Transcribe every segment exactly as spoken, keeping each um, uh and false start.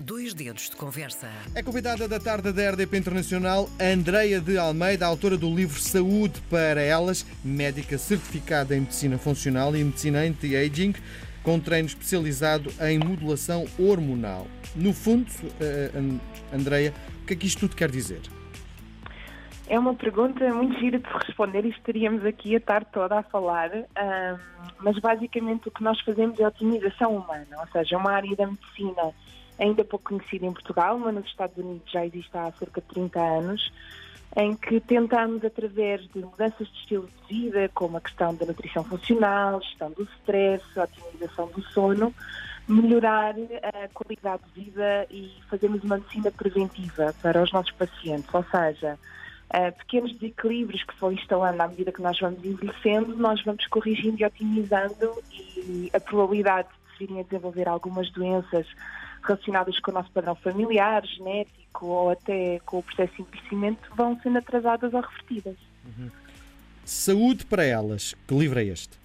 Dois dedos de conversa. É convidada da tarde da R D P Internacional Andreia de Almeida, autora do livro Saúde para Elas, médica certificada em medicina funcional e medicina anti-aging, com treino especializado em modulação hormonal. No fundo, Andreia, o que é que isto tudo quer dizer? É uma pergunta muito gira de se responder e estaríamos aqui a tarde toda a falar, um, mas basicamente o que nós fazemos é otimização humana, ou seja, uma área da medicina ainda pouco conhecida em Portugal, mas nos Estados Unidos já existe há cerca de trinta anos, em que tentamos, através de mudanças de estilo de vida, como a questão da nutrição funcional, gestão do stress, a otimização do sono, melhorar a qualidade de vida e fazermos uma medicina preventiva para os nossos pacientes, ou seja, Uh, pequenos desequilíbrios que se vão instalando à medida que nós vamos envelhecendo, nós vamos corrigindo e otimizando, e a probabilidade de virem a desenvolver algumas doenças relacionadas com o nosso padrão familiar, genético ou até com o processo de envelhecimento vão sendo atrasadas ou revertidas. Uhum. Saúde para Elas, que livro é este?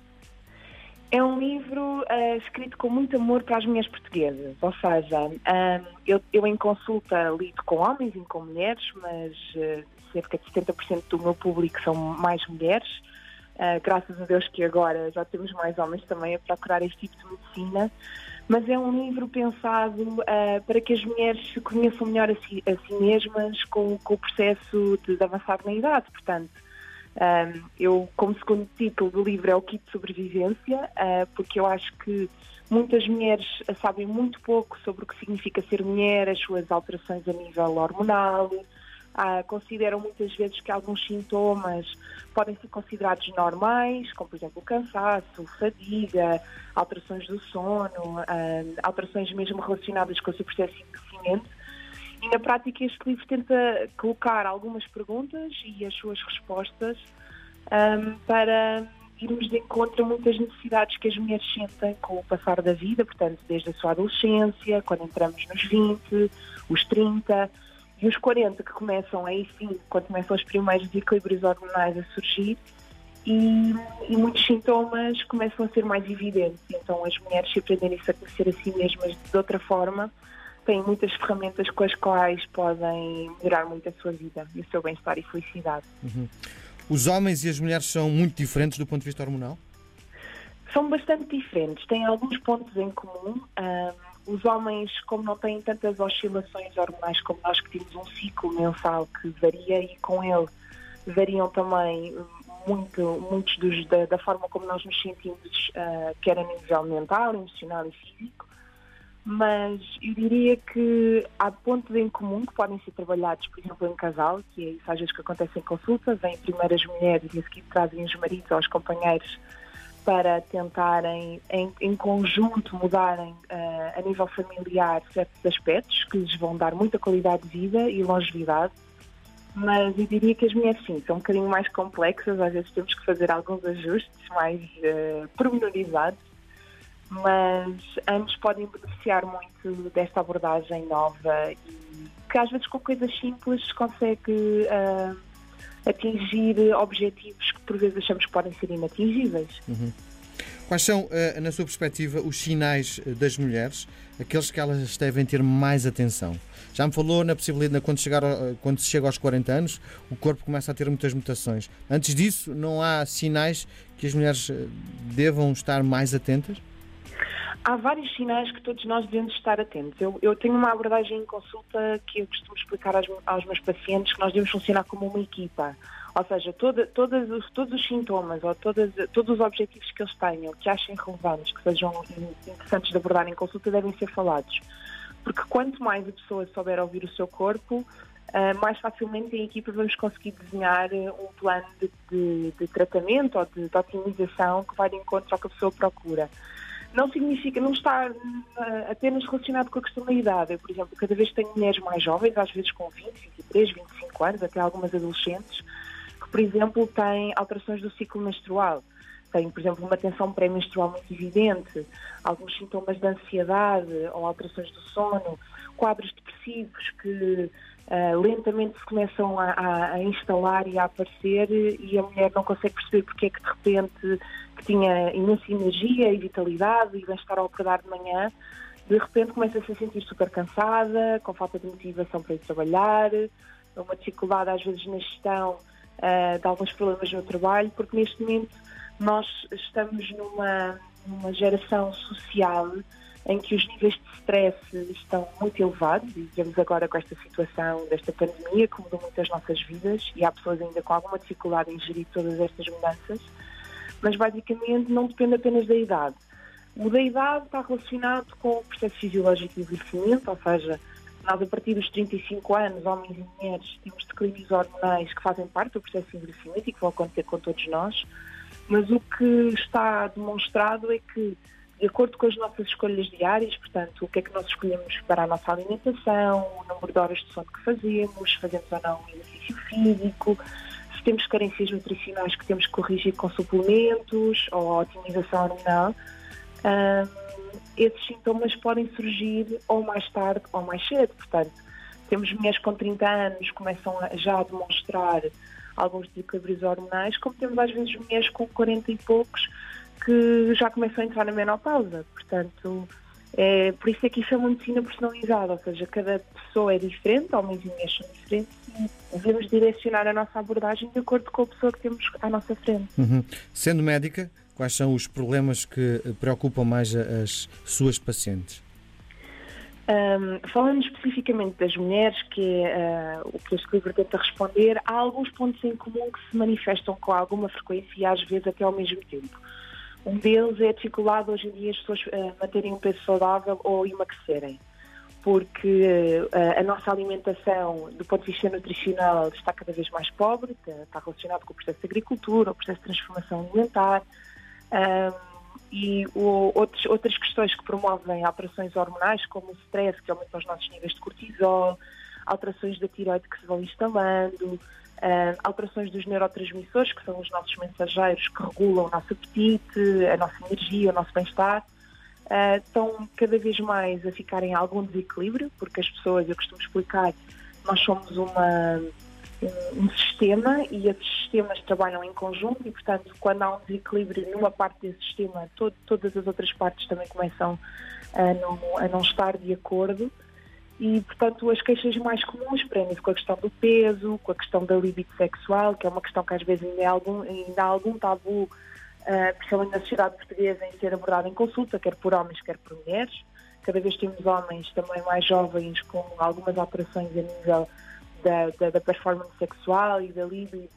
É um livro uh, escrito com muito amor para as mulheres portuguesas, ou seja, um, eu, eu em consulta lido com homens e com mulheres, mas uh, cerca de setenta por cento do meu público são mais mulheres, uh, graças a Deus que agora já temos mais homens também a procurar este tipo de medicina, mas é um livro pensado uh, para que as mulheres se conheçam melhor a si, a si mesmas com, com o processo de, de avançar na idade, portanto. Um, eu, como segundo título do livro, é o kit de sobrevivência, uh, porque eu acho que muitas mulheres sabem muito pouco sobre o que significa ser mulher, as suas alterações a nível hormonal, uh, consideram muitas vezes que alguns sintomas podem ser considerados normais, como por exemplo o cansaço, fadiga, alterações do sono, uh, alterações mesmo relacionadas com o seu processo de envelhecimento. E na prática este livro tenta colocar algumas perguntas e as suas respostas um, para irmos de encontro a muitas necessidades que as mulheres sentem com o passar da vida, portanto desde a sua adolescência, quando entramos nos vinte, os trinta e os quarenta, que começam aí sim, quando começam os primeiros desequilíbrios hormonais a surgir e, e muitos sintomas começam a ser mais evidentes. Então as mulheres, se aprenderem-se a conhecer a si mesmas de outra forma, têm muitas ferramentas com as quais podem melhorar muito a sua vida e o seu bem-estar e felicidade. Uhum. Os homens e as mulheres são muito diferentes do ponto de vista hormonal? São bastante diferentes, têm alguns pontos em comum. Um, os homens, como não têm tantas oscilações hormonais como nós, que temos um ciclo mensal que varia, e com ele variam também muito, muitos dos, da, da forma como nós nos sentimos, uh, quer a nível mental, emocional e físico. Mas eu diria que há pontos em comum que podem ser trabalhados, por exemplo, em casal, que é isso às vezes que acontece em consulta, vêm primeiro as mulheres e a seguir trazem os maridos ou os companheiros para tentarem, em, em conjunto, mudarem uh, a nível familiar certos aspectos que lhes vão dar muita qualidade de vida e longevidade. Mas eu diria que as mulheres, sim, são um bocadinho mais complexas, às vezes temos que fazer alguns ajustes mais uh, pormenorizados, mas ambos podem beneficiar muito desta abordagem nova e que às vezes com coisas simples se consegue uh, atingir objetivos que por vezes achamos que podem ser inatingíveis. Uhum. Quais são, uh, na sua perspectiva, os sinais das mulheres, aqueles que elas devem ter mais atenção? Já me falou na possibilidade, quando, chegar, quando se chega aos quarenta anos, o corpo começa a ter muitas mutações. Antes disso, não há sinais que as mulheres devam estar mais atentas? Há vários sinais que todos nós devemos estar atentos. Eu, eu tenho uma abordagem em consulta que eu costumo explicar aos, aos meus pacientes que nós devemos funcionar como uma equipa. Ou seja, toda, todas os, todos os sintomas ou todas, todos os objetivos que eles tenham, que achem relevantes, que sejam interessantes de abordar em consulta, devem ser falados. Porque quanto mais a pessoa souber ouvir o seu corpo, uh, mais facilmente em equipa vamos conseguir desenhar um plano de, de, de tratamento ou de, de otimização que vai de encontro ao que a pessoa procura. Não significa, não está uh, apenas relacionado com a questão da idade. Eu, por exemplo, cada vez tenho mulheres mais jovens, às vezes com vinte, vinte e três, vinte e cinco anos, até algumas adolescentes, que, por exemplo, têm alterações do ciclo menstrual. Têm, por exemplo, uma tensão pré-menstrual muito evidente, alguns sintomas de ansiedade ou alterações do sono, quadros depressivos que uh, lentamente se começam a, a, a instalar e a aparecer, e a mulher não consegue perceber porque é que de repente que tinha imensa energia e vitalidade e bem-estar ao acordar de manhã, de repente começa-se a sentir super cansada, com falta de motivação para ir trabalhar, uma dificuldade às vezes na gestão uh, de alguns problemas no trabalho, porque neste momento nós estamos numa, numa geração social em que os níveis de stress estão muito elevados, e vemos agora com esta situação desta pandemia que mudou muito as nossas vidas, e há pessoas ainda com alguma dificuldade em gerir todas estas mudanças, mas basicamente não depende apenas da idade. O da idade está relacionado com o processo fisiológico de envelhecimento, ou seja, nós a partir dos trinta e cinco anos, homens e mulheres, temos declínios hormonais que fazem parte do processo de envelhecimento e que vão acontecer com todos nós, mas o que está demonstrado é que, de acordo com as nossas escolhas diárias, portanto, o que é que nós escolhemos para a nossa alimentação, o número de horas de sono que fazemos, fazemos ou não exercício físico, se temos carências nutricionais que temos que corrigir com suplementos ou a otimização hormonal, Um, esses sintomas podem surgir ou mais tarde ou mais cedo. Portanto, temos mulheres com trinta anos que começam a, já a demonstrar alguns desequilíbrios hormonais, como temos às vezes mulheres com quarenta e poucos que já começam a entrar na menopausa. Portanto, é, por isso é que isso é uma medicina personalizada, ou seja, cada pessoa é diferente, homens e mulheres são diferentes, e devemos direcionar a nossa abordagem de acordo com a pessoa que temos à nossa frente. Uhum. Sendo médica, quais são os problemas que preocupam mais as suas pacientes? Um, falando especificamente das mulheres, que é uh, o que este livro tenta responder, há alguns pontos em comum que se manifestam com alguma frequência e às vezes até ao mesmo tempo. Um deles é a dificuldade hoje em dia as pessoas uh, manterem um peso saudável ou emagrecerem, porque uh, a nossa alimentação, do ponto de vista nutricional, está cada vez mais pobre, está relacionado com o processo de agricultura, o processo de transformação alimentar, um, e o, outros, outras questões que promovem alterações hormonais, como o stress, que aumenta os nossos níveis de cortisol, alterações da tireoide que se vão instalando, uh, alterações dos neurotransmissores, que são os nossos mensageiros que regulam o nosso apetite, a nossa energia, o nosso bem-estar, uh, estão cada vez mais a ficar em algum desequilíbrio, porque as pessoas, eu costumo explicar, nós somos uma... um sistema e esses sistemas trabalham em conjunto e, portanto, quando há um desequilíbrio numa parte desse sistema, todo, todas as outras partes também começam a não, a não estar de acordo e, portanto, as queixas mais comuns prendem-se com a questão do peso, com a questão da libido sexual, que é uma questão que às vezes ainda, é algum, ainda há algum tabu, uh, principalmente na sociedade portuguesa, em ser abordada em consulta, quer por homens, quer por mulheres. Cada vez temos homens também mais jovens com algumas alterações a nível Da, da, da performance sexual e da libido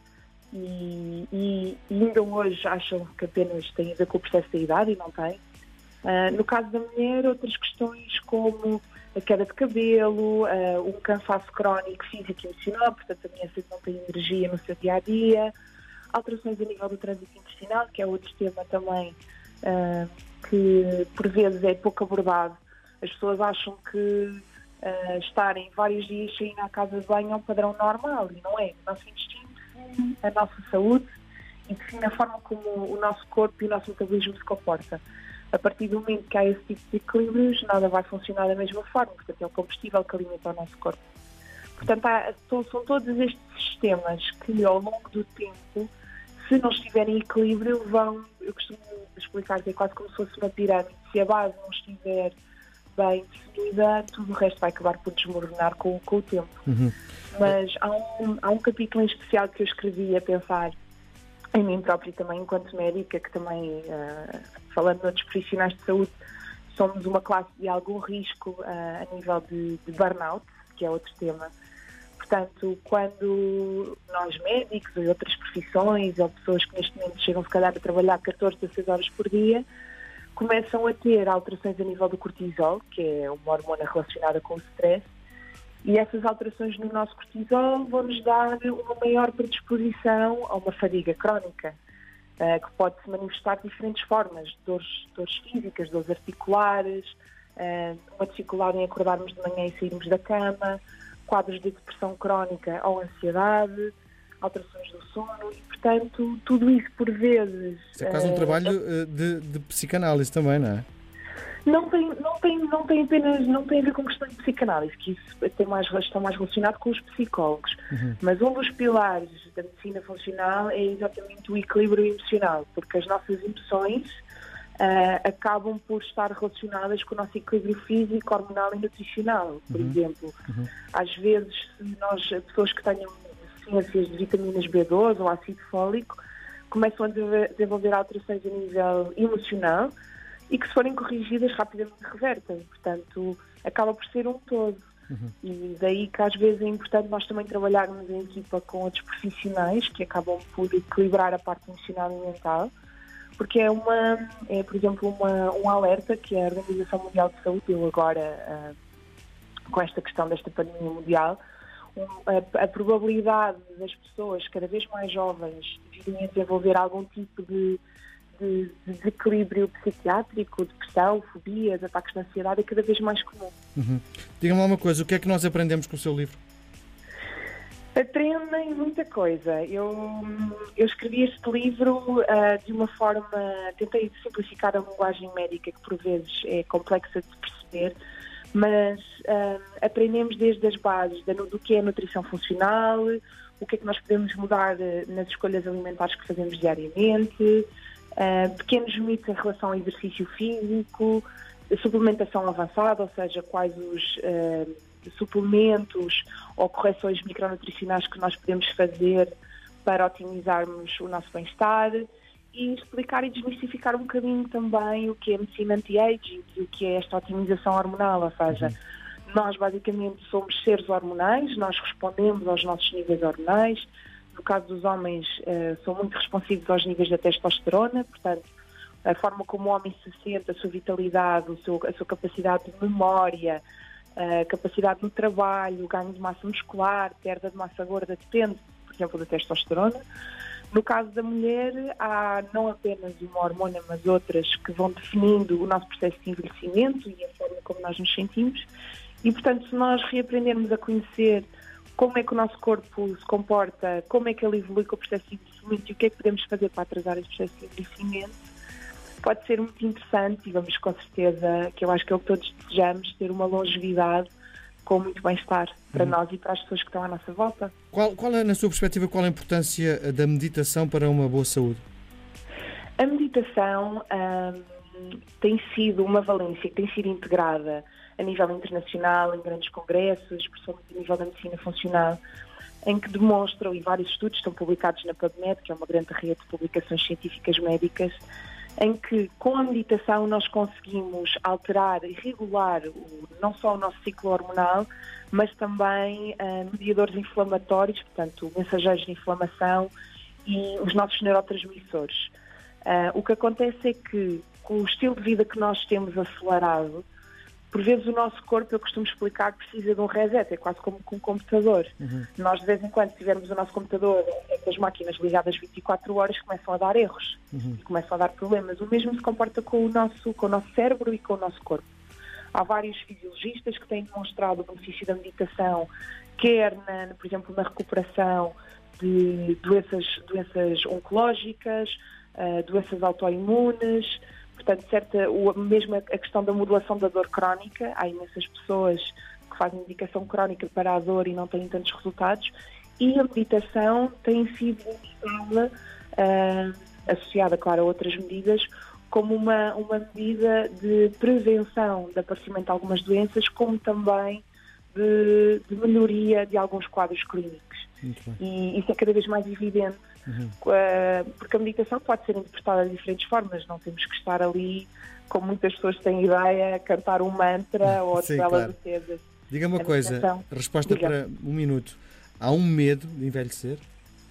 e, e, e ainda hoje acham que apenas tem a ver com o processo da idade e não tem. Uh, no caso da mulher, outras questões como a queda de cabelo, uh, um cansaço crónico físico e emocional, portanto a mulher sempre não tem energia no seu dia-a-dia, alterações a nível do trânsito intestinal, que é outro tema também uh, que por vezes é pouco abordado. As pessoas acham que Uh, estarem vários dias sem ir à casa de banho é um padrão normal e não é. O nosso intestino define a nossa saúde e define a forma como o nosso corpo e o nosso metabolismo se comporta. A partir do momento que há esse tipo de equilíbrios, nada vai funcionar da mesma forma, portanto é o combustível que alimenta o nosso corpo. Portanto, há, são, são todos estes sistemas que ao longo do tempo, se não estiverem em equilíbrio, vão, eu costumo explicar que é quase como se fosse uma pirâmide. Se a base não estiver bem definida, tudo o resto vai acabar por desmoronar com, com o tempo. Uhum. Mas há um, há um capítulo em especial que eu escrevi a pensar em mim própria também, enquanto médica, que também, uh, falando de outros profissionais de saúde, somos uma classe de algum risco uh, a nível de, de burnout, que é outro tema. Portanto, quando nós médicos ou outras profissões, ou pessoas que neste momento chegam se calhar a trabalhar catorze, dezesseis horas por dia, começam a ter alterações a nível do cortisol, que é uma hormona relacionada com o stress, e essas alterações no nosso cortisol vão-nos dar uma maior predisposição a uma fadiga crónica, uh, que pode se manifestar de diferentes formas, dores, dores físicas, dores articulares, uh, uma dificuldade em acordarmos de manhã e sairmos da cama, quadros de depressão crónica ou ansiedade, alterações do sono e, portanto, tudo isso por vezes... Isso é quase um uh, trabalho uh, de, de psicanálise também, não é? Não tem, não, tem, não tem apenas não tem a ver com questão de psicanálise, que isso tem mais, está mais relacionado com os psicólogos. Uhum. Mas um dos pilares da medicina funcional é exatamente o equilíbrio emocional, porque as nossas emoções uh, acabam por estar relacionadas com o nosso equilíbrio físico, hormonal e nutricional. Por uhum. exemplo, Uhum. às vezes, se nós, pessoas que tenham deficiências de vitaminas B doze ou ácido fólico, começam a desenvolver alterações a nível emocional e que, se forem corrigidas, rapidamente revertem. Portanto, acaba por ser um todo. Uhum. E daí que às vezes é importante nós também trabalharmos em equipa com outros profissionais que acabam por equilibrar a parte emocional e mental, porque é, uma, é por exemplo, uma, um alerta que a Organização Mundial de Saúde deu agora, uh, com esta questão desta pandemia mundial. Um, a, a probabilidade das pessoas cada vez mais jovens virem a desenvolver algum tipo de de desequilíbrio psiquiátrico, depressão, fobias, ataques de ansiedade é cada vez mais comum. Uhum. Diga-me uma coisa, o que é que nós aprendemos com o seu livro? Aprendem muita coisa. Eu, eu escrevi este livro uh, de uma forma, tentei simplificar a linguagem médica, que por vezes é complexa de perceber, mas uh, aprendemos desde as bases do que é a nutrição funcional, o que é que nós podemos mudar nas escolhas alimentares que fazemos diariamente, Uh, pequenos mitos em relação ao exercício físico, suplementação avançada, ou seja, quais os uh, suplementos ou correções micronutricionais que nós podemos fazer para otimizarmos o nosso bem-estar, e explicar e desmistificar um bocadinho também o que é medicina anti-aging e o que é esta otimização hormonal, ou seja, uhum. nós basicamente somos seres hormonais, nós respondemos aos nossos níveis hormonais. No caso dos homens, uh, são muito responsivos aos níveis da testosterona, portanto, a forma como o homem se sente, a sua vitalidade, o seu, a sua capacidade de memória, a capacidade no trabalho, o ganho de massa muscular, perda de massa gorda, depende, por exemplo, da testosterona. No caso da mulher, há não apenas uma hormona, mas outras que vão definindo o nosso processo de envelhecimento e a forma como nós nos sentimos. E, portanto, se nós reaprendermos a conhecer como é que o nosso corpo se comporta, como é que ele evolui com o processo de envelhecimento e o que é que podemos fazer para atrasar esse processo de envelhecimento, pode ser muito interessante e vamos com certeza, que eu acho que é o que todos desejamos, ter uma longevidade com muito bem-estar para uhum. nós e para as pessoas que estão à nossa volta. Qual, qual é, na sua perspectiva, qual a importância da meditação para uma boa saúde? A meditação hum, tem sido uma valência que tem sido integrada a nível internacional, em grandes congressos, principalmente a nível da medicina funcional, em que demonstram, e vários estudos estão publicados na PubMed, que é uma grande rede de publicações científicas médicas, em que com a meditação nós conseguimos alterar e regular o, não só o nosso ciclo hormonal, mas também uh, mediadores inflamatórios, portanto, mensageiros de inflamação e os nossos neurotransmissores. Uh, o que acontece é que, com o estilo de vida que nós temos acelerado, por vezes o nosso corpo, eu costumo explicar, precisa de um reset, é quase como com um computador. Uhum. Nós, de vez em quando, se tivermos o nosso computador, as máquinas ligadas vinte e quatro horas, começam a dar erros, uhum. e começam a dar problemas. O mesmo se comporta com o, nosso, com o nosso cérebro e com o nosso corpo. Há vários fisiologistas que têm demonstrado o benefício da meditação, quer, na, por exemplo, na recuperação de doenças, doenças oncológicas, uh, doenças autoimunes. Portanto, certa, o, mesmo a questão da modulação da dor crónica, há imensas pessoas que fazem medicação crónica para a dor e não têm tantos resultados, e a meditação tem sido usada, uh, associada, claro, a outras medidas, como uma, uma medida de prevenção do aparecimento de algumas doenças, como também de, de melhoria de alguns quadros clínicos. E isso é cada vez mais evidente. Uhum. Porque a meditação pode ser interpretada de diferentes formas, não temos que estar ali, como muitas pessoas têm ideia, a cantar um mantra ou Sim, belas claro. defesas. Diga-me uma coisa, resposta Diga. para um minuto. Há um medo de envelhecer?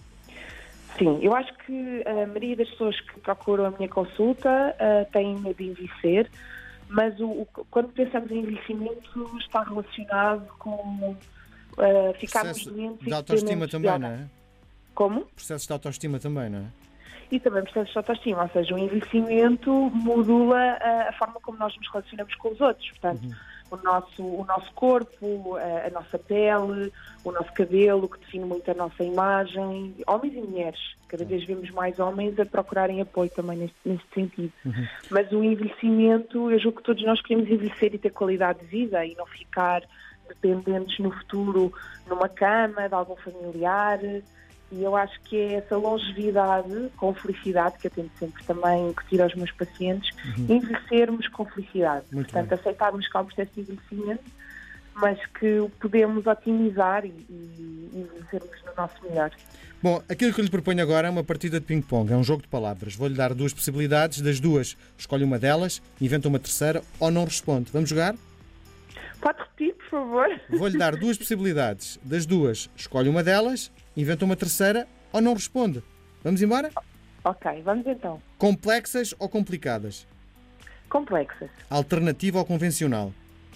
Sim, eu acho que a maioria das pessoas que procuram a minha consulta uh, têm medo de envelhecer, mas o, o, quando pensamos em envelhecimento está relacionado com uh, ficarmos doentes. De autoestima também, não é? Como? Processos de autoestima também, não é? E também processos de autoestima, ou seja, o envelhecimento modula a, a forma como nós nos relacionamos com os outros. Portanto, uhum. o, nosso, o nosso corpo, a, a nossa pele, o nosso cabelo, que define muito a nossa imagem, homens e mulheres. Cada vez vemos mais homens a procurarem apoio também neste, neste sentido. Uhum. Mas o envelhecimento, eu julgo que todos nós queremos envelhecer e ter qualidade de vida e não ficar dependentes no futuro numa cama de algum familiar. E eu acho que é essa longevidade com felicidade que eu tento sempre também incutir aos meus pacientes, uhum. envelhecermos com felicidade. Muito Portanto, bem. aceitarmos que há um processo de envelhecimento, mas que o podemos otimizar e, e envelhecermos no nosso melhor. Bom, aquilo que eu lhe proponho agora é uma partida de ping-pong, é um jogo de palavras. Vou-lhe dar duas possibilidades, das duas escolhe uma delas, inventa uma terceira ou não responde. Vamos jogar? Pode repetir, por favor? Vou-lhe dar duas possibilidades, das duas escolhe uma delas, inventa uma terceira ou não responde. Vamos embora? Ok, vamos então. Complexas ou complicadas? Complexas. Alternativa ou convencional?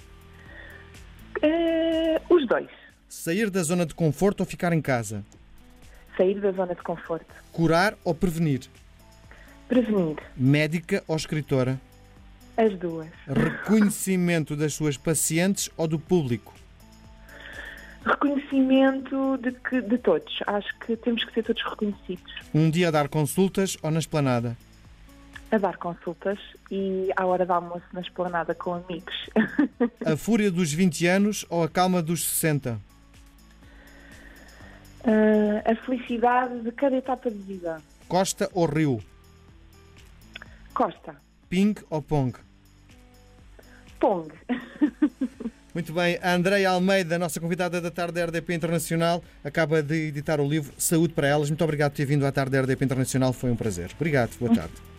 Uh, os dois. Sair da zona de conforto ou ficar em casa? Sair da zona de conforto. Curar ou prevenir? Prevenir. Médica ou escritora? As duas. Reconhecimento das suas pacientes ou do público? Reconhecimento de, que, de todos. Acho que temos que ser todos reconhecidos. Um dia a dar consultas ou na esplanada? A dar consultas e à hora do almoço na esplanada com amigos. A fúria dos vinte anos ou a calma dos sessenta? Uh, a felicidade de cada etapa de vida. Costa ou rio? Costa. Ping ou pong? Pong. Muito bem, a Andreia Almeida, nossa convidada da Tarde da R D P Internacional, acaba de editar o livro Saúde para Elas. Muito obrigado por ter vindo à Tarde da R D P Internacional, foi um prazer. Obrigado, boa tarde.